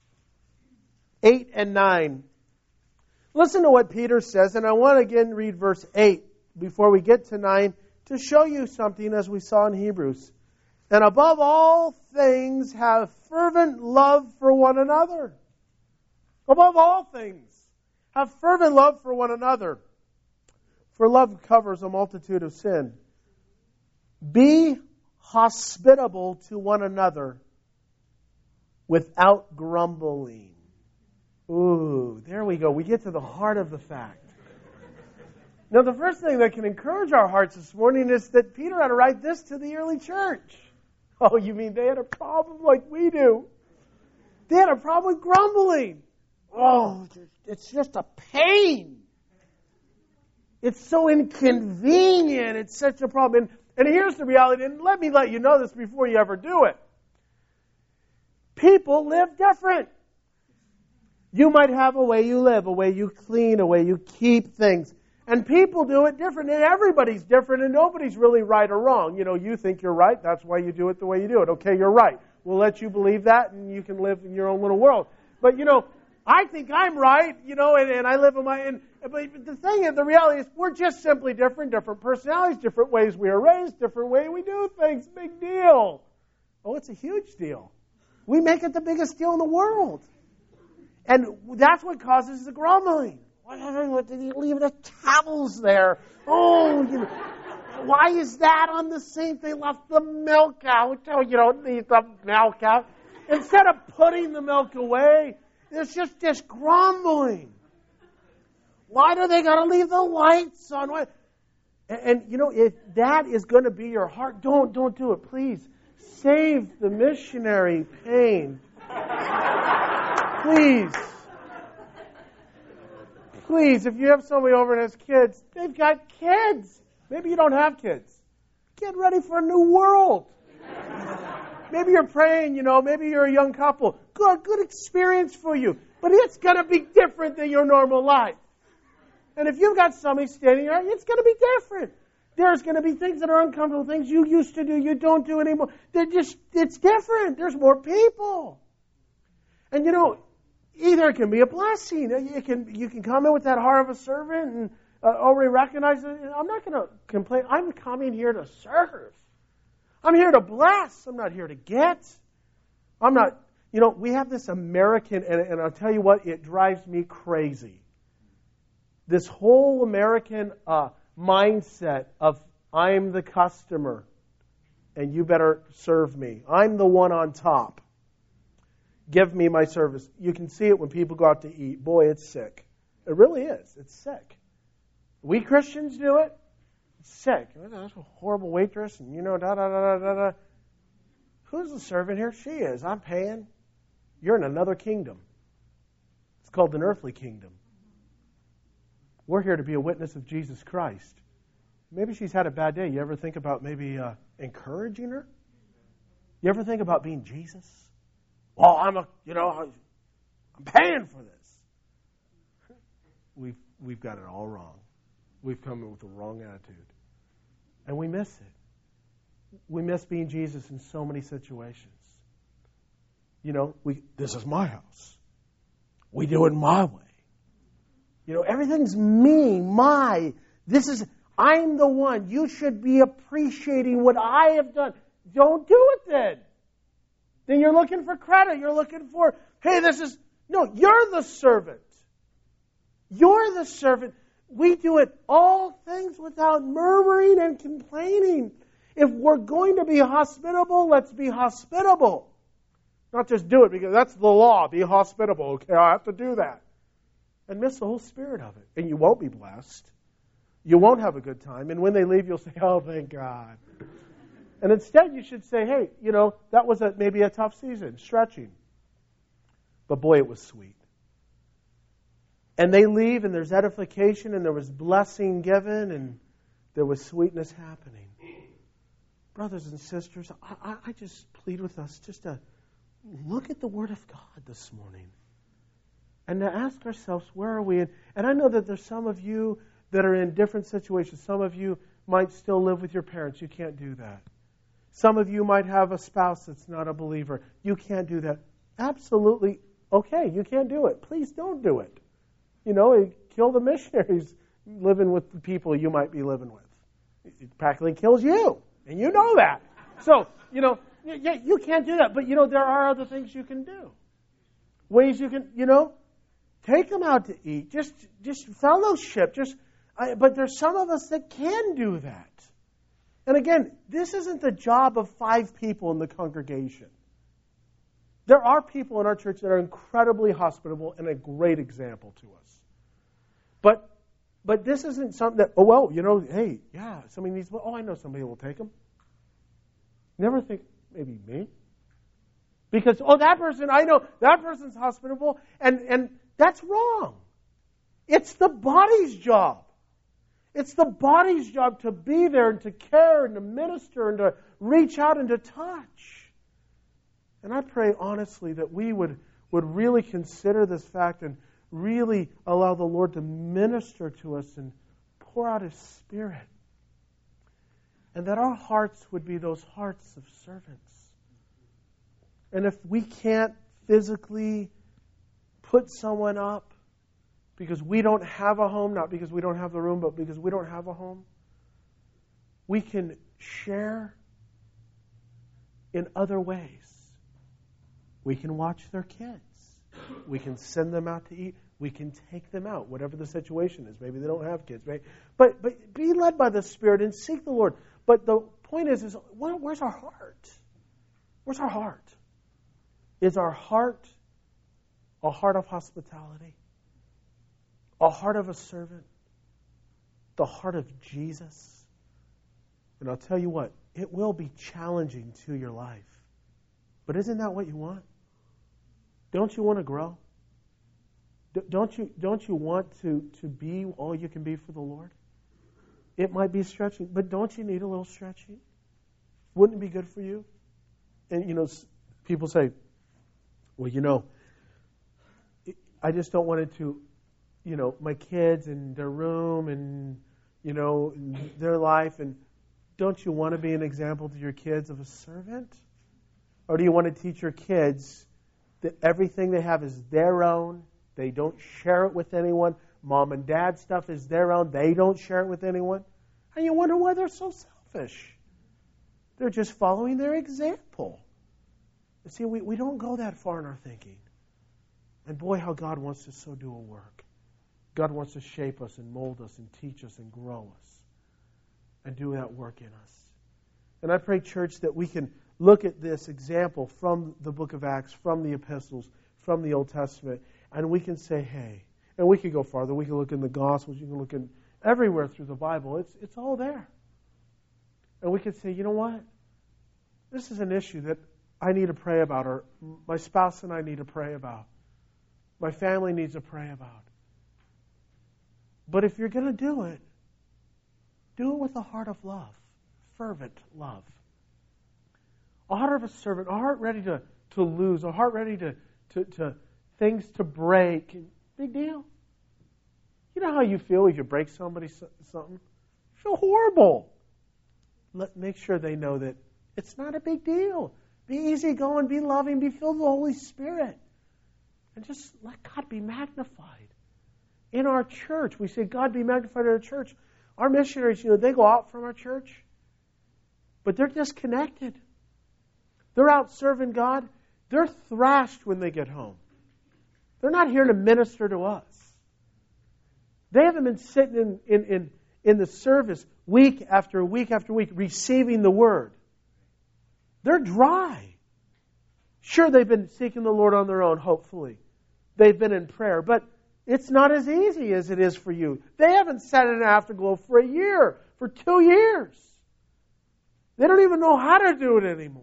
8 and 9. Listen to what Peter says, and I want to again read verse 8 before we get to 9 to show you something as we saw in Hebrews. And above all things, have fervent love for one another. Above all things, have fervent love for one another. For love covers a multitude of sin. Be hospitable to one another without grumbling. Ooh, there we go. We get to the heart of the fact. Now, the first thing that can encourage our hearts this morning is that Peter had to write this to the early church. Oh, you mean they had a problem like we do? They had a problem with grumbling. Oh, it's just a pain. It's so inconvenient. It's such a problem. And here's the reality, and let me let you know this before you ever do it. People live different. You might have a way you live, a way you clean, a way you keep things. And people do it different, and everybody's different, and nobody's really right or wrong. You know, you think you're right, that's why you do it the way you do it. Okay, you're right. We'll let you believe that, and you can live in your own little world. But, you know, I think I'm right, you know, and I live in my... But the thing is, the reality is, we're just simply different personalities, different ways we are raised, different way we do things. Big deal. Oh, it's a huge deal. We make it the biggest deal in the world. And that's what causes the grumbling. Why did you leave the towels there? Oh, Why is that on the sink? They left the milk out. Oh, you don't need the milk out. Instead of putting the milk away, there's just this grumbling. Why do they got to leave the lights on? And if that is going to be your heart, don't do it. Please save the missionary pain. Please, if you have somebody over and has kids, they've got kids. Maybe you don't have kids. Get ready for a new world. Maybe you're praying, maybe you're a young couple. Good experience for you. But it's going to be different than your normal life. And if you've got somebody standing there, it's going to be different. There's going to be things that are uncomfortable, things you used to do, you don't do anymore. It's different. There's more people. And either it can be a blessing. You can come in with that heart of a servant and already recognize it. I'm not going to complain. I'm coming here to serve. I'm here to bless. I'm not here to get. I'm not, we have this American, and I'll tell you what, it drives me crazy. This whole American mindset of I'm the customer and you better serve me. I'm the one on top. Give me my service. You can see it when people go out to eat. Boy, it's sick. It really is. It's sick. We Christians do it. It's sick. That's a horrible waitress and da-da-da-da-da-da. Who's the servant here? She is. I'm paying. You're in another kingdom. It's called an earthly kingdom. We're here to be a witness of Jesus Christ. Maybe she's had a bad day. You ever think about maybe encouraging her? You ever think about being Jesus? Well, I'm paying for this. We've got it all wrong. We've come in with the wrong attitude. And we miss it. We miss being Jesus in so many situations. This is my house. We do it my way. Everything's me, I'm the one. You should be appreciating what I have done. Don't do it then. Then you're looking for credit. You're looking for, hey, no, you're the servant. You're the servant. We do it all things without murmuring and complaining. If we're going to be hospitable, let's be hospitable. Not just do it because that's the law. Be hospitable. Okay, I have to do that. And miss the whole spirit of it. And you won't be blessed. You won't have a good time. And when they leave, you'll say, oh, thank God. And instead, you should say, hey, that was maybe a tough season, stretching. But boy, it was sweet. And they leave, and there's edification, and there was blessing given, and there was sweetness happening. Brothers and sisters, I just plead with us just to look at the Word of God this morning. And to ask ourselves, where are we? And I know that there's some of you that are in different situations. Some of you might still live with your parents. You can't do that. Some of you might have a spouse that's not a believer. You can't do that. Absolutely okay. You can't do it. Please don't do it. Kill the missionaries living with the people you might be living with. It practically kills you. And you know that. So, you can't do that. But, there are other things you can do. Ways you can, take them out to eat. Just fellowship. But there's some of us that can do that. And again, this isn't the job of 5 people in the congregation. There are people in our church that are incredibly hospitable and a great example to us. But this isn't something that, hey, yeah, somebody needs, I know somebody will take them. Never think, maybe me. Because, that person, I know, that person's hospitable, and that's wrong. It's the body's job. It's the body's job to be there and to care and to minister and to reach out and to touch. And I pray honestly that we would really consider this fact and really allow the Lord to minister to us and pour out His Spirit. And that our hearts would be those hearts of servants. And if we can't physically put someone up because we don't have a home, not because we don't have the room, but because we don't have a home, we can share in other ways. We can watch their kids. We can send them out to eat. we can take them out, whatever the situation is. Maybe they don't have kids, right? But be led by the Spirit and seek the Lord. But the point is where's our heart? Where's our heart? Is our heart a heart of hospitality? A heart of a servant? The heart of Jesus? And I'll tell you what, it will be challenging to your life. But isn't that what you want? Don't you want to grow? Don't you want to be all you can be for the Lord? It might be stretching, but don't you need a little stretching? Wouldn't it be good for you? And, people say, well, I just don't want it to, my kids and their room and, their life. And don't you want to be an example to your kids of a servant? Or do you want to teach your kids that everything they have is their own? They don't share it with anyone. Mom and dad stuff is their own. They don't share it with anyone. And you wonder why they're so selfish. They're just following their example. You see, we don't go that far in our thinking. And boy, how God wants to so do a work. God wants to shape us and mold us and teach us and grow us and do that work in us. And I pray, church, that we can look at this example from the book of Acts, from the epistles, from the Old Testament, and we can say, hey, and we can go farther. We can look in the Gospels. You can look in everywhere through the Bible. It's all there. And we can say, you know what? This is an issue that I need to pray about, or my spouse and I need to pray about. My family needs to pray about. But if you're going to do it with a heart of love, fervent love. A heart of a servant, a heart ready to lose, a heart ready to things to break. Big deal. You know how you feel if you break somebody something? You feel horrible. Make sure they know that it's not a big deal. Be easygoing, be loving, be filled with the Holy Spirit. And just let God be magnified. In our church, we say, God be magnified in our church. Our missionaries, they go out from our church, but they're disconnected. They're out serving God. They're thrashed when they get home. They're not here to minister to us. They haven't been sitting in the service week after week after week receiving the Word. They're dry. Sure, they've been seeking the Lord on their own, hopefully. They've been in prayer, but it's not as easy as it is for you. They haven't sat in an afterglow for a year, for 2 years. They don't even know how to do it anymore.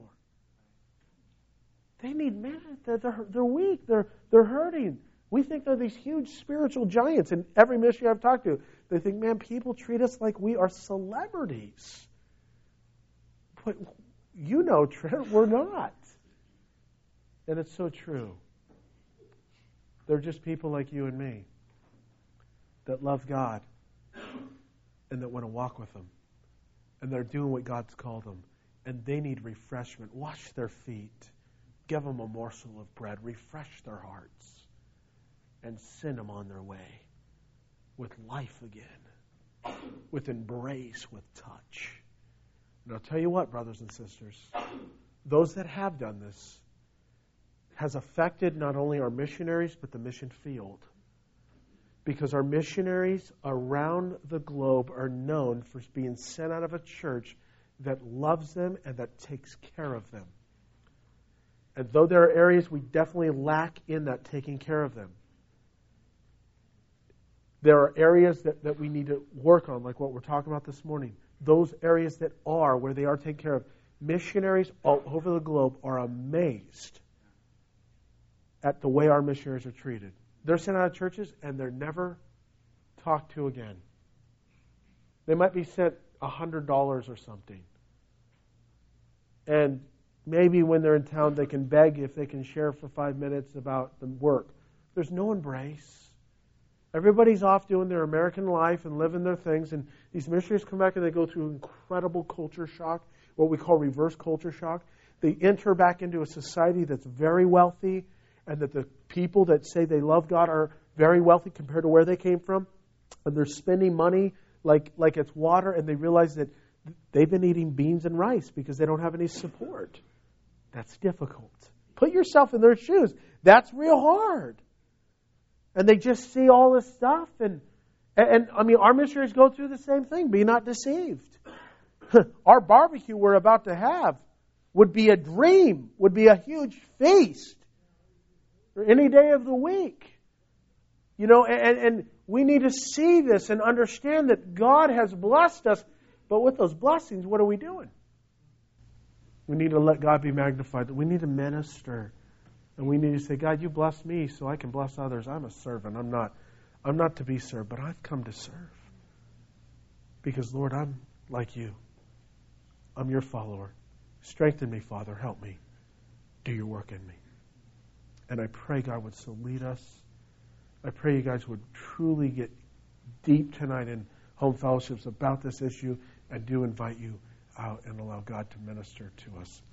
They need they're weak. They're hurting. We think they're these huge spiritual giants. And every missionary I've talked to, they think, man, people treat us like we are celebrities. But Trent, we're not. And it's so true. They're just people like you and me that love God and that want to walk with Him. And they're doing what God's called them. And they need refreshment. Wash their feet. Give them a morsel of bread. Refresh their hearts. And send them on their way with life again. With embrace, with touch. And I'll tell you what, brothers and sisters. Those that have done this has affected not only our missionaries, but the mission field. Because our missionaries around the globe are known for being sent out of a church that loves them and that takes care of them. And though there are areas we definitely lack in that taking care of them, there are areas that we need to work on, like what we're talking about this morning. Those areas that are, where they are taken care of. Missionaries all over the globe are amazed at the way our missionaries are treated. They're sent out of churches and they're never talked to again. They might be sent $100 or something. And maybe when they're in town they can beg if they can share for 5 minutes about the work. There's no embrace. Everybody's off doing their American life and living their things. And these missionaries come back and they go through incredible culture shock, what we call reverse culture shock. They enter back into a society that's very wealthy, and that the people that say they love God are very wealthy compared to where they came from. And they're spending money like it's water, and they realize that they've been eating beans and rice because they don't have any support. That's difficult. Put yourself in their shoes. That's real hard. and they just see all this stuff. And I mean, our missionaries go through the same thing. Be not deceived. Our barbecue we're about to have would be a dream, would be a huge feast for any day of the week. You know, and we need to see this and understand that God has blessed us. But with those blessings, what are we doing? We need to let God be magnified. We need to minister. And we need to say, God, you bless me so I can bless others. I'm a servant. I'm not to be served, but I've come to serve. Because, Lord, I'm like you. I'm your follower. Strengthen me, Father. Help me. Do your work in me. And I pray God would so lead us. I pray you guys would truly get deep tonight in home fellowships about this issue. I do invite you out and allow God to minister to us.